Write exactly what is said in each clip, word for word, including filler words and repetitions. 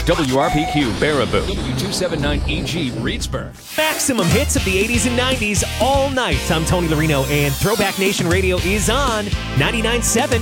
W R P Q, Baraboo. W two seventy-nine E G, Reedsburg. Maximum hits of the eighties and nineties all night. I'm Tony Larino, and Throwback Nation Radio is on ninety-nine point seven.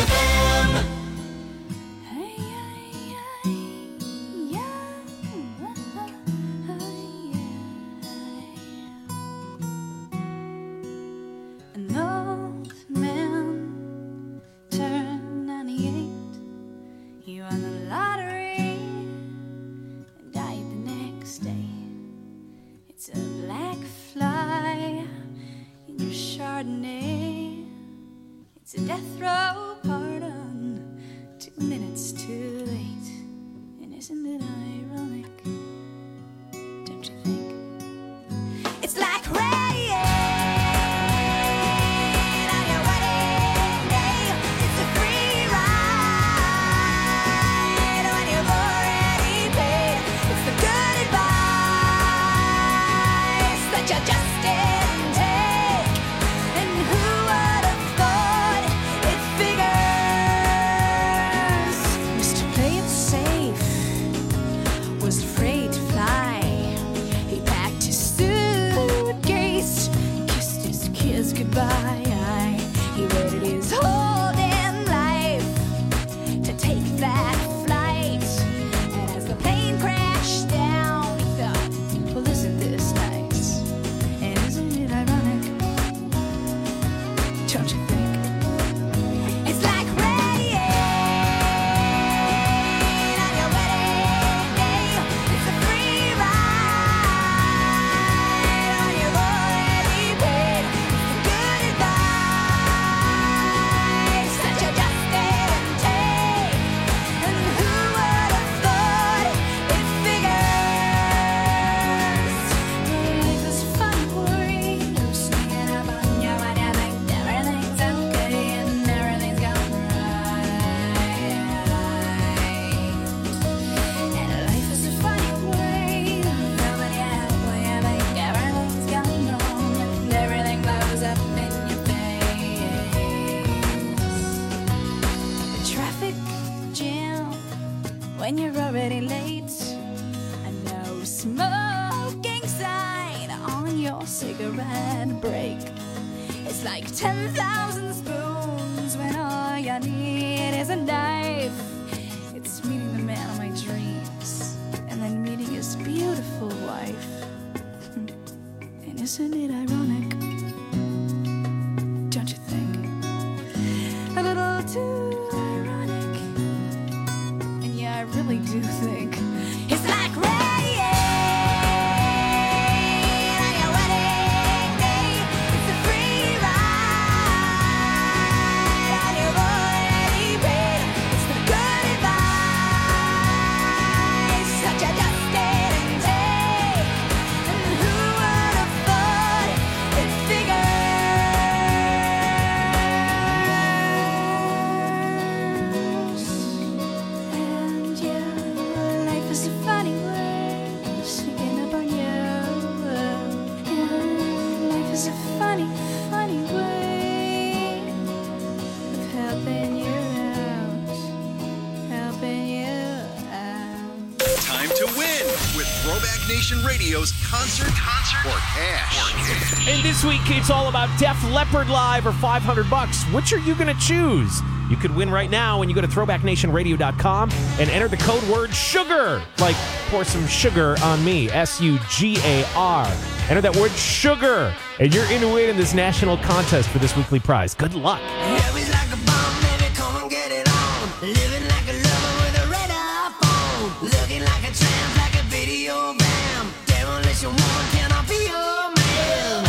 Radio's concert, concert or cash. And this week, it's all about Def Leppard Live or five hundred bucks. Which are you going to choose? You could win right now when you go to throwback nation radio dot com and enter the code word SUGAR. Like, pour some sugar on me. S U G A R. Enter that word SUGAR, and you're in to win in this national contest for this weekly prize. Good luck. Yeah, we like a bomb, baby, come and get it on. Living like a lover with a red iPhone. Looking like a tramp, like a video bam. Demolition woman, can I be your man?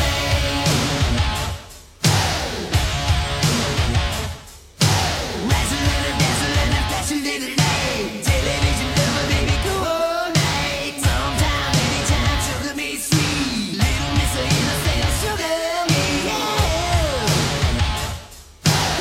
Wrestling and dancing and a flashing little day. Television lover, baby, go all night. Sometime, anytime, sugar me sweet. Little miss her in a say, sugar me, yeah.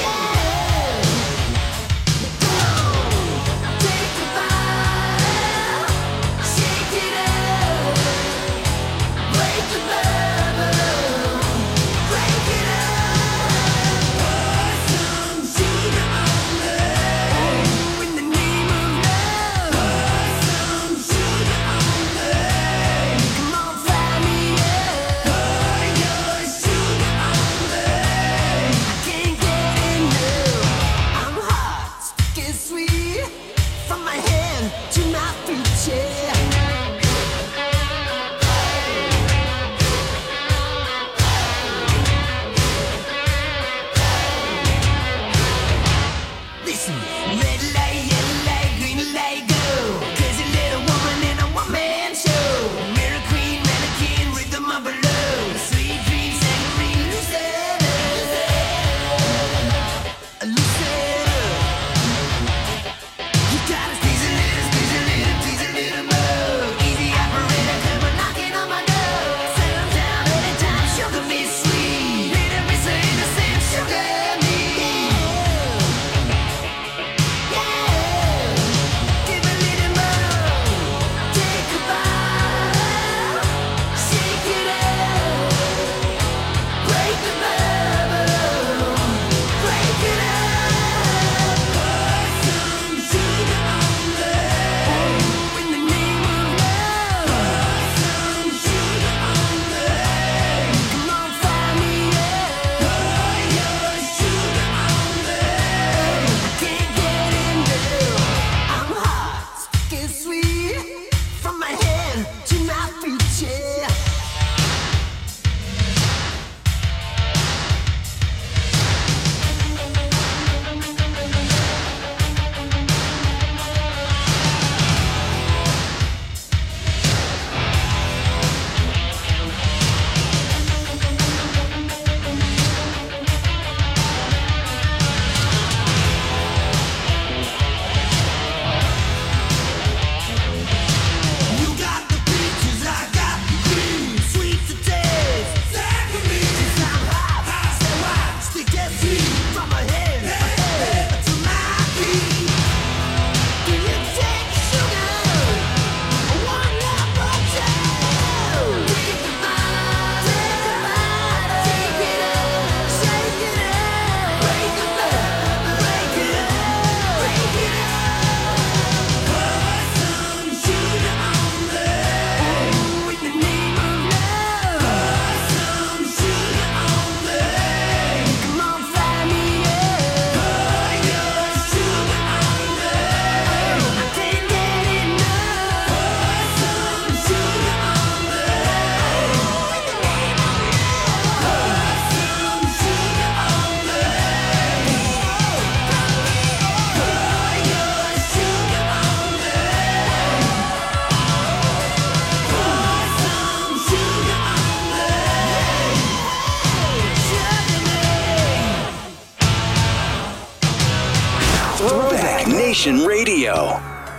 Nation Radio.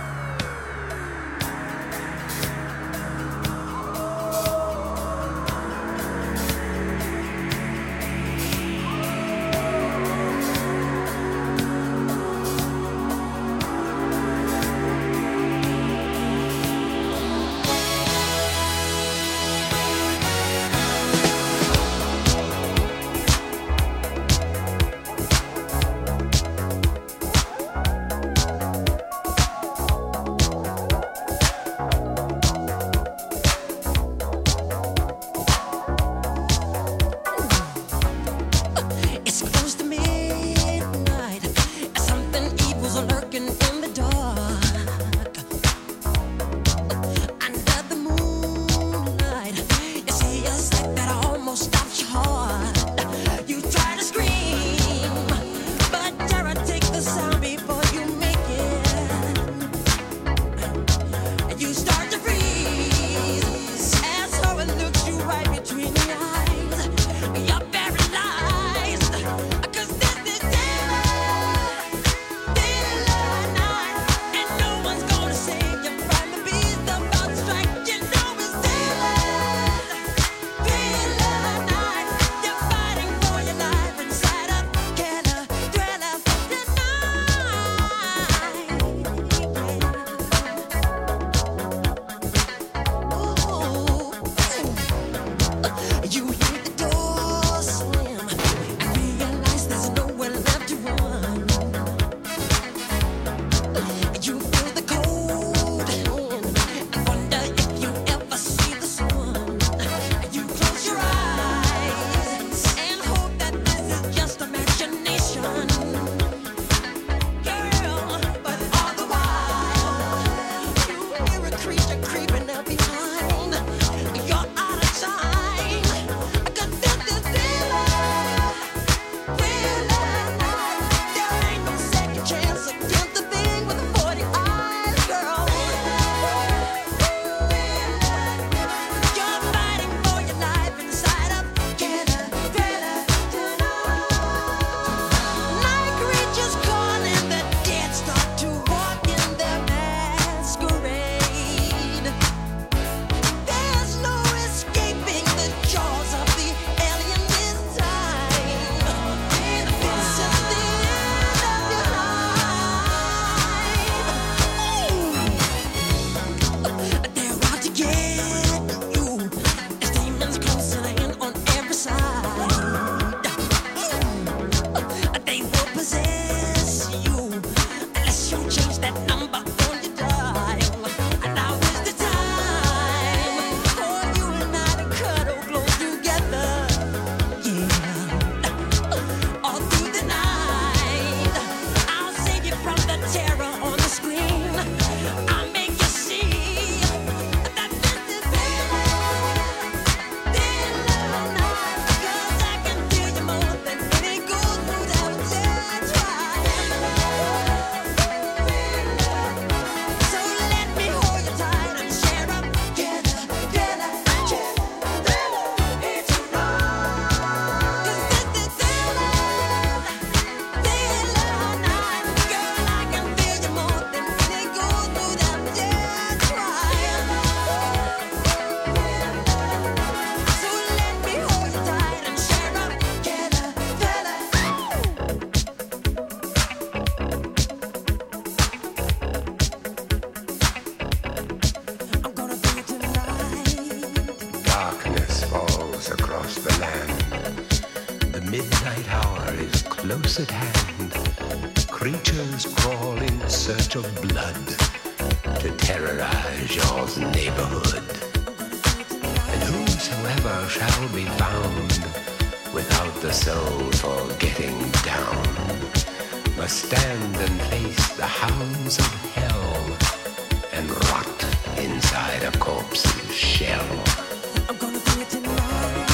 close at hand. Creatures crawl in search of blood to terrorize your neighborhood. And whosoever shall be found without the soul for getting down must stand and face the hounds of hell and rot inside a corpse's shell. I'm gonna do it tonight.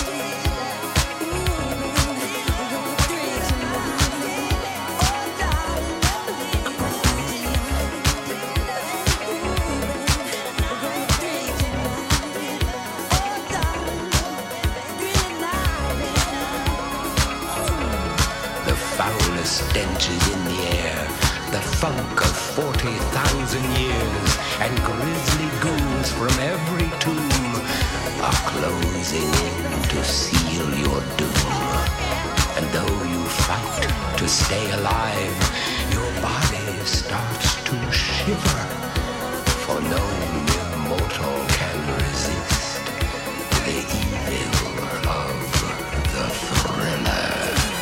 Stench is in the air, the thunk of forty thousand years, and grisly ghouls from every tomb are closing in to seal your doom. And though you fight to stay alive, your body starts to shiver, for no mere mortal can resist the evil of the Thriller.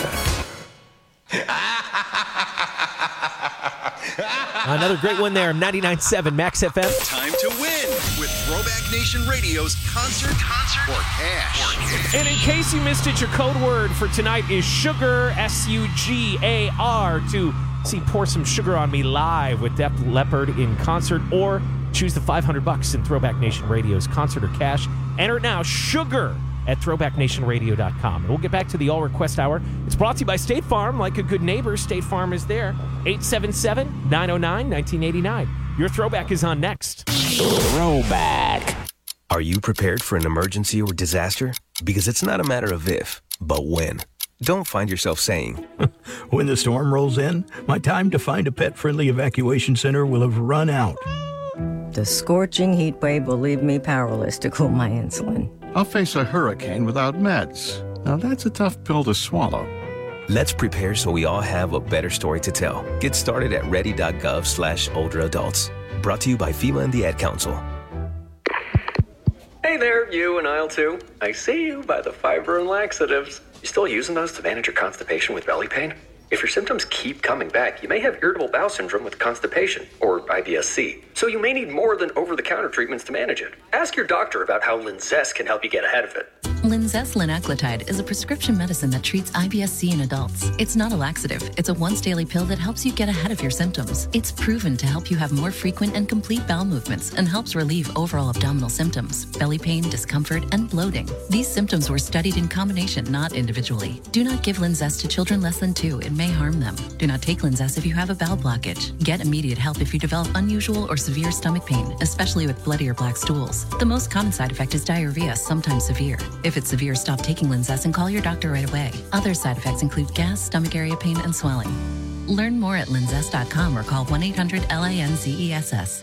Another great one there, ninety-nine point seven Max F M. Time to win with Throwback Nation Radio's Concert, Concert, or Cash. And in case you missed it, your code word for tonight is sugar, S U G A R, to see Pour Some Sugar on Me live with Def Leppard in concert, or choose the five hundred bucks in Throwback Nation Radio's Concert or Cash. Enter now, sugar, at throwback nation radio dot com. And we'll get back to the All Request Hour. It's brought to you by State Farm. Like a good neighbor, State Farm is there. eight seven seven, nine oh nine, nineteen eighty-nine. Your throwback is on next. Throwback. Are you prepared for an emergency or disaster? Because it's not a matter of if, but when. Don't find yourself saying, when the storm rolls in, my time to find a pet-friendly evacuation center will have run out. The scorching heat wave will leave me powerless to cool my insulin. I'll face a hurricane without meds. Now that's a tough pill to swallow. Let's prepare so we all have a better story to tell. Get started at ready.gov slash older adults. Brought to you by FEMA and the Ad Council. Hey there, you and aisle two. I see you by the fiber and laxatives. You still using those to manage your constipation with belly pain? If your symptoms keep coming back, you may have irritable bowel syndrome with constipation, or I B S C. So you may need more than over-the-counter treatments to manage it. Ask your doctor about how Linzess can help you get ahead of it. Linzess linaclotide is a prescription medicine that treats I B S C in adults. It's not a laxative. It's a once-daily pill that helps you get ahead of your symptoms. It's proven to help you have more frequent and complete bowel movements and helps relieve overall abdominal symptoms, belly pain, discomfort, and bloating. These symptoms were studied in combination, not individually. Do not give Linzess to children less than two. It may harm them. Do not take Linzess if you have a bowel blockage. Get immediate help if you develop unusual or severe stomach pain, especially with bloody or black stools. The most common side effect is diarrhea, sometimes severe. If it's severe, stop taking Linzess and call your doctor right away. Other side effects include gas, stomach area pain, and swelling. Learn more at linzess dot com or call one eight hundred L I N Z E S S.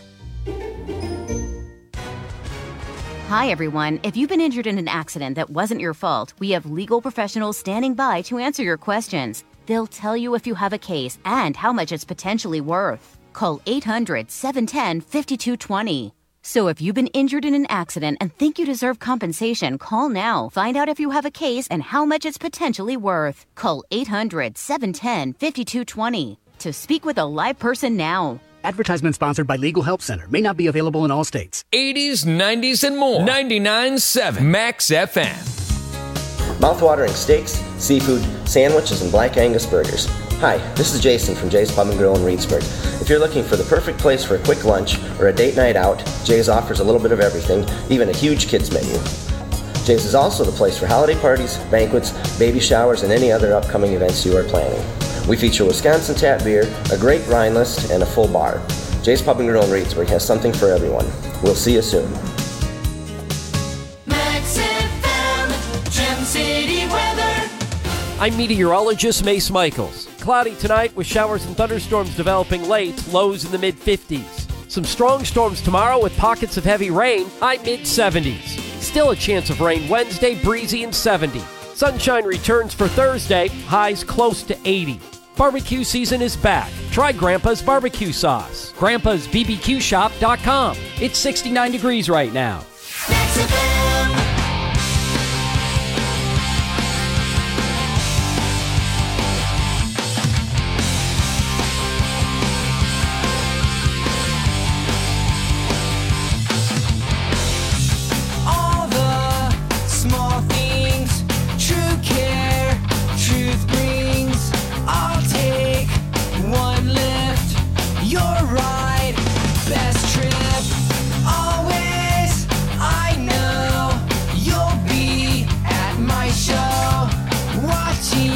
Hi, everyone. If you've been injured in an accident that wasn't your fault, we have legal professionals standing by to answer your questions. They'll tell you if you have a case and how much it's potentially worth. Call eight hundred, seven one zero, five two two zero. So if you've been injured in an accident and think you deserve compensation, call now. Find out if you have a case and how much it's potentially worth. Call eight hundred, seven one zero, five two two zero to speak with a live person now. Advertisement sponsored by Legal Help Center. May not be available in all states. eighties, nineties, and more. ninety-nine point seven Max F M. Mouthwatering steaks, seafood, sandwiches, and Black Angus burgers. Hi, this is Jason from Jay's Pub and Grill in Reedsburg. If you're looking for the perfect place for a quick lunch or a date night out, Jay's offers a little bit of everything, even a huge kids menu. Jay's is also the place for holiday parties, banquets, baby showers, and any other upcoming events you are planning. We feature Wisconsin tap beer, a great wine list, and a full bar. Jay's Pub and Grill in Reedsburg has something for everyone. We'll see you soon. Max F M, Gem City weather. I'm meteorologist Mace Michaels. Cloudy tonight with showers and thunderstorms developing late, lows in the mid-fifties. Some strong storms tomorrow with pockets of heavy rain, high mid-seventies. Still a chance of rain Wednesday, breezy and seventy. Sunshine returns for Thursday, highs close to eighty. Barbecue season is back. Try Grandpa's barbecue sauce. grandpas b b q shop dot com. It's sixty-nine degrees right now. Max F M. All the small things, true care, truth brings. I'll take one lift, your ride, best trip. Always, I know you'll be at my show, watching